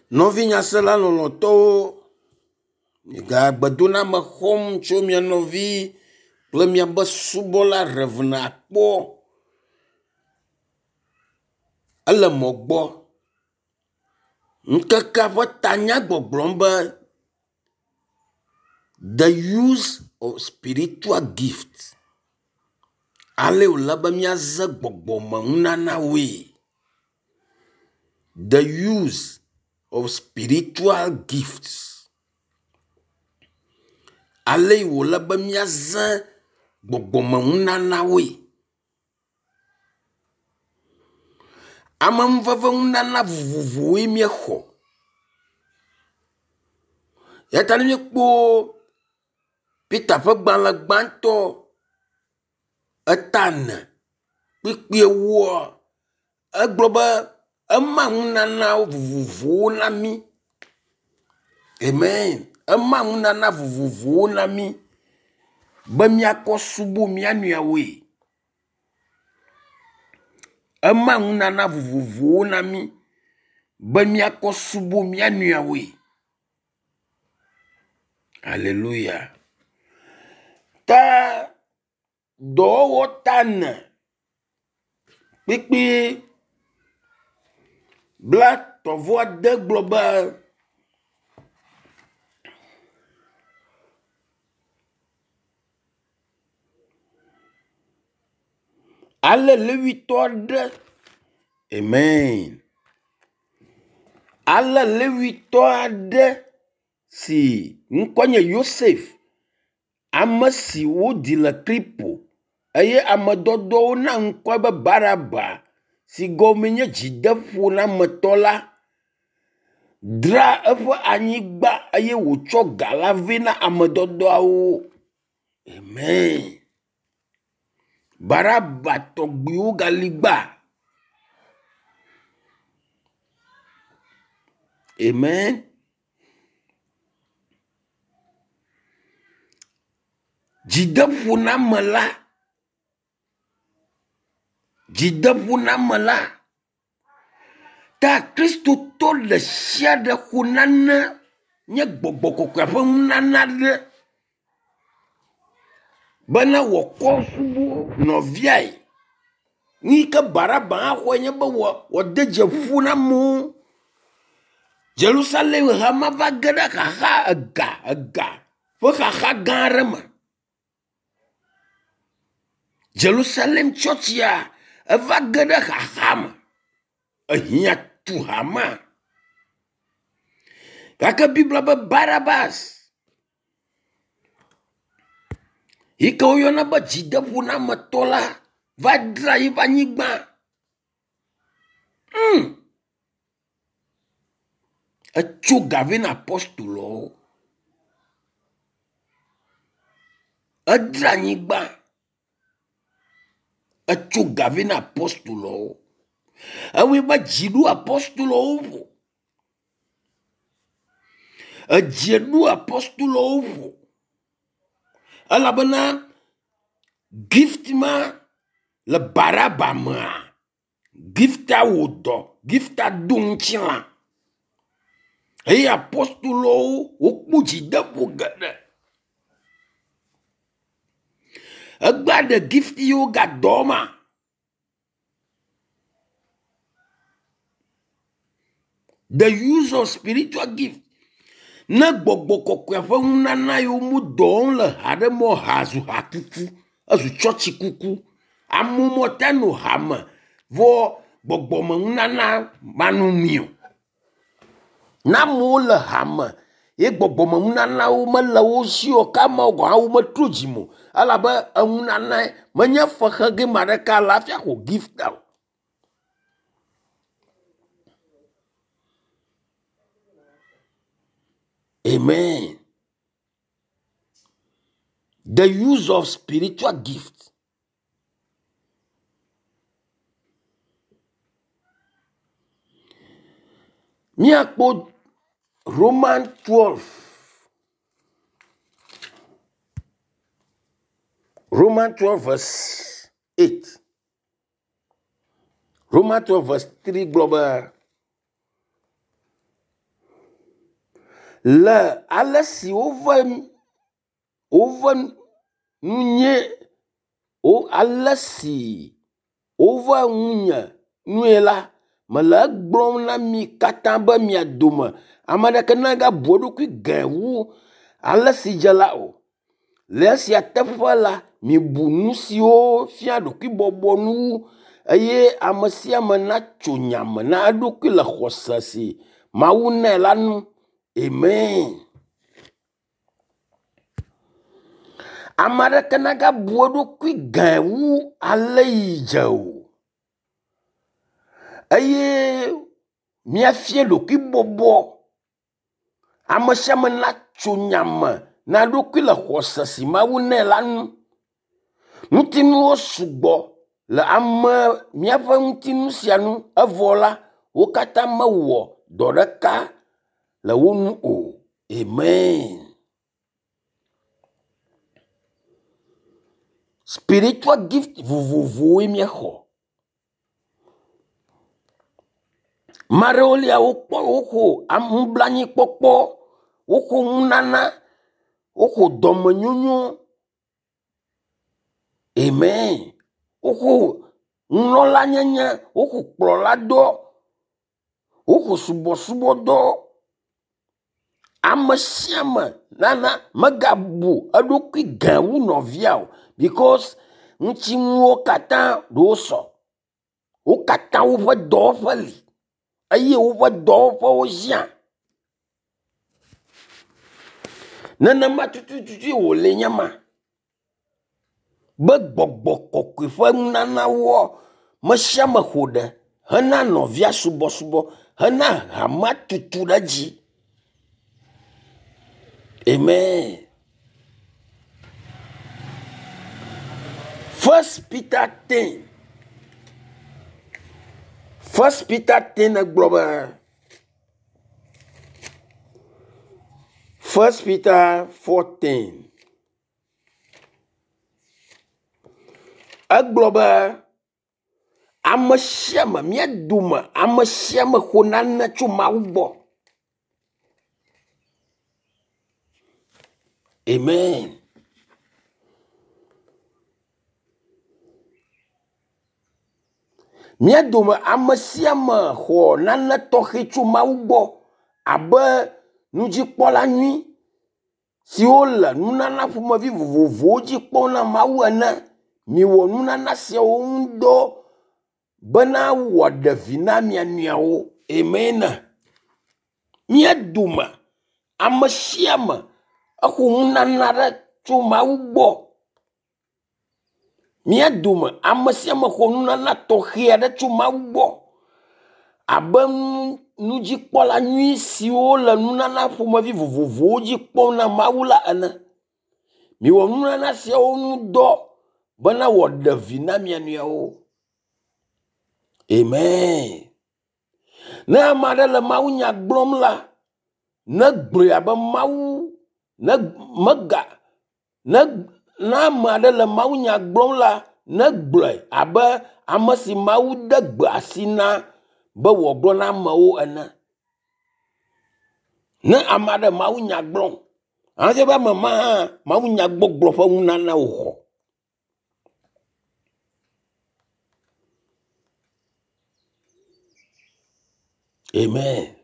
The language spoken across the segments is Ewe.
Novinya sela loloto ga gbadona me xɔm tso mia novi kple miabe subɔla revna kpɔ ele mɔ gbɔ nkeke ƒe tanya gbɔgblɔm be the use of spiritual gift ale wòle be miaze gbɔgbɔme ŋunanawoe. The use of spiritual gifts ale wòle be miaze gbɔgbɔme ŋunanawoe. Amemveve ŋunana vovovowoe miexɔ. Yata ne miekpɔ Peter ƒe gbalẽ gbãtɔ eta 4 kpikpi 10 egblɔ be ema ŋunana vovovowo na mi. Amen. Ema ŋunana vovovowo na mi be miakɔ subo mia nɔewoe. Ema ŋunana vovovowo na mi be miakɔ subo mia nɔewoe. Alléluia. Ta dɔwɔwɔ ta 4 kpikpi blatɔvɔ de gblɔ be ale levitɔ aɖe, amen, ale levitɔ aɖe si ŋkɔ nye Yosef, ame si wodi le kripo eye ame dɔdɔwo na ŋkɔ be Baraba si gɔme nye dzideƒo na metɔ la, dra eƒe anyigba eye wòtsɔ ga la vɛ na ame dɔdɔawo. Amen. Baraba tɔgbiwo gali gba. Amen. Dzideƒo na me la, dzideƒo na me la, ta kristotɔ le sia ɖe xɔ nane nye gbɔgbɔ kɔkɔe ƒe ŋunana ɖe bena wòkɔ subo nɔviae. Ni ke Baraba axɔe nye be wòade dze ƒu na amewo. Jerusalem hama va ge ɖe xaxa ega ƒe xaxa gã aɖe me. Jerusalem churchia eva ge ɖe xaxa me. Ehiã tu hama. Gake Biblia be Barabas yi ke woyɔna be dzideƒo na metɔ la va dra yiƒe anyigba. Etso ga vɛ na apostolowo. Edra anyigba. Etso ga vɛ na apostolowo. Ewoe be dzi ɖo apostolowo ƒo. Edzi ɖo apostolowo ƒo. Elabena gift ma le Baraba mea, gifta wò dɔ, gifta do ŋutilã. Eye apostolowo wokpɔ dzideƒo geɖe. Egba ɖe gift yiwo ga dɔ ma. The use of spiritual gift. Ne gbɔgbɔ kɔkɔe ƒe ŋunana yiwo mu dɔm le haɖe mɔ hazu hakuku, ezu tsɔtsi kuku. Amewo mɔte no hame vɔ gbɔgbɔme ŋunana manu mio. Na amewo le hame ye gbɔgbɔme ŋunanawo mele wo si o, kama wo metro dzimo. Elabe eŋunana menye fexe ge ma ɖeka alafia xɔ gifta o. Amen. The use of spiritual gift. Miakpo Romans 12. Romans 12 verse 8. Romans 12 verse 3 global. le ale si wove nunye ale si wove nunye nue la mele egblɔm na mi katã be mia dome ame ɖeke naga bu eɖokui gã wu ale si dze la o. Le esia teƒe la, mibu nu siwo fia ɖokui bɔbɔ nu eye ame sia ame natso nyame na eɖokui le xɔse si Mawu nɛ la nu. Amen. Ame aɖeke naga bu eɖokui gã wu ale yi dze o. Eye miafia ɖokui bɔbɔ. Ame sia ame natso nyame na ɖokui le xɔse si Mawu nɛ la nu. Ŋutinuwo sugbɔ le míaƒe ŋutinu sia nu evɔ la, wo katã mewɔ dɔ ɖeka le wo nu o. Amen. Spiritual gift vovovowoe míexɔ. Maɖewo lia woxɔ nublanuikpɔkpɔ, woxɔ nunana, woxɔ dɔmenyonyo. Amen. Woxɔ nunɔla nyenye, woxɔ kplɔla dɔ, woxɔ subɔsubɔdɔ. Ame sia ame nana megabu eɖokui gã wu nɔvia o, because ŋutinuwo katã ɖewo sɔ. Wo katã woƒe dɔwɔƒe li eye woƒe dɔwɔƒewo zia. Nenema tutututu wòle nye ma. Be gbɔgbɔ kɔkɔe ƒe nunanawo me sia me ƒo ɖe hena nɔvia subɔsubɔ, hena hamea tutu ɖe dzi. Amen. 1 Peter 10. 1 Peter 10 egblɔ be 1 Peter 4:10 egblɔ be ame sia ame mía dome, ame sia ame xɔ nane tso Mawu gbɔ. Amen. Mía dome ame sia ame xɔ nane tɔxɛ tso Mawu gbɔ abe nudzikpɔla nyui siwo le nunana ƒomevi vovovowo dzi kpɔm na Mawu ene. Miwɔ nunana siawo ŋu dɔ bena wɔ ɖevi na mia nɔewo. Amen. Mía dome ame sia ame exɔ nunana ɖe tso Mawu gbɔ. Mía dome ame sia ame xɔ nunana tɔxɛ aɖe tso Mawu gbɔ abe nudzikpɔla nyui siwo le nunana ƒomevi vovovowo dzi kpɔm na Mawu la ene. Miwɔ nunana siawo ŋu dɔ bena wɔ ɖevi na mia nɔewo. Amen. Ne ame aɖe le Mawu nya gblɔm la, ne gblɔe abe Mawu ne ame aɖe le Mawu nya gblɔm la, ne gblɔe abe ame si Mawu de gbe asi na be wògblɔ na amewo ene. Ne ame aɖe Mawu nya gblɔm, anze be ame ma hã Mawu nya gbɔgblɔ ƒe nunana wòxɔ. Amen.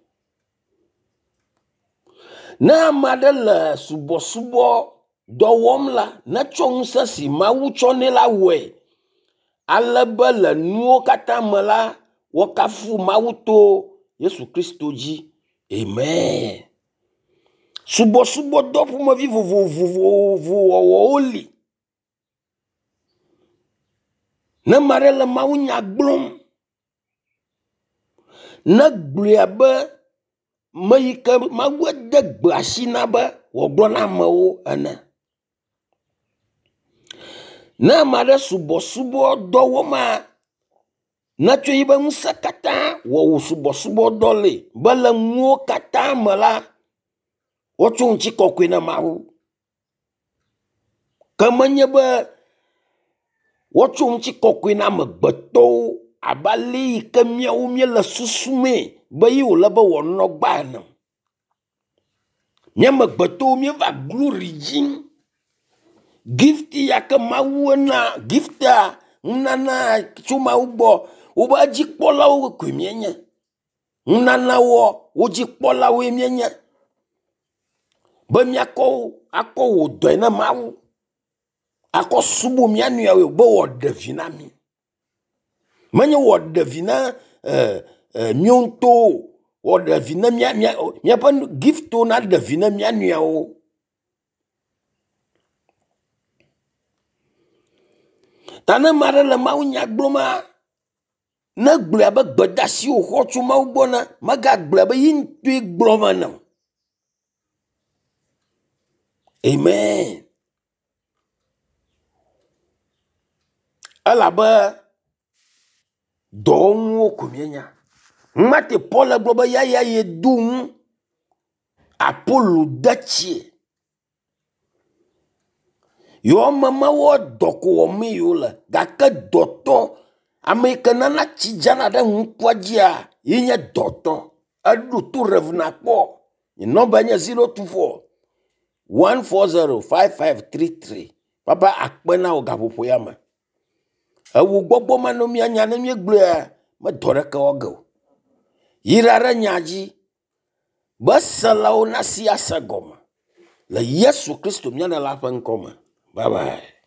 Ne ame aɖe le subɔsubɔ dɔ wɔm la, netsɔ ŋusẽ si Mawu tsɔ nɛ la wɔe, ale be le nuwo katã me la, wɔkafu Mawu to Yesu Kristo dzi. Amen. Subɔsubɔdɔ ƒomevi vovovowo li. Ne ame aɖe le Mawu nya gblɔm, ne gblɔe abe me yi ke Mawu de gbe asi na be wògblɔ na amewo ene. Ne ame aɖe subɔsubɔ dɔ wɔma, netsɔ yibe ŋusẽ katã wɔwɔ subɔsubɔ dɔ le be le nuwo katã me la, wotsɔ ŋuti kɔkɔe na Mawu. Ke menye be wotsɔ ŋuti kɔkɔe na amegbetɔwo abe ale yi ke míawo míele susumee be yi wòle be wòanɔ gba ene. Miame gbeto mi va glory jin. Gift ya ke mawu na gift a nana chuma ubo uba jikpola wo kwemienye. Nana wo jikpola wo emienye. Be miako ako wo do na mawu. Ako subu mianu ya we bo wo devina mi. Manye wo devina mionto wo devina mia pan gift na devina mianu ya o. Tana mare le mawu nya gloma na gble be gbedasi o ho tu mawu bona maga gble be yin tu gloma na. Amen. Ala ba don o kumienya. Mate Paul globa ya ye dum Apollo dachi. Yo mama wo doko wo mi yo la gaka doto Americana na chijana da nkwajia yinya doto adu tu revna po. Ni number nya 024 140 5533. Papa akpena o gapopo yama. Awu gbogbo mano mi anya na mi gble ma dore ka ogo. Yirara nyaji basalaw na siasa goma. La Yesu Kristo mi na la fa nkoma. Bye bye.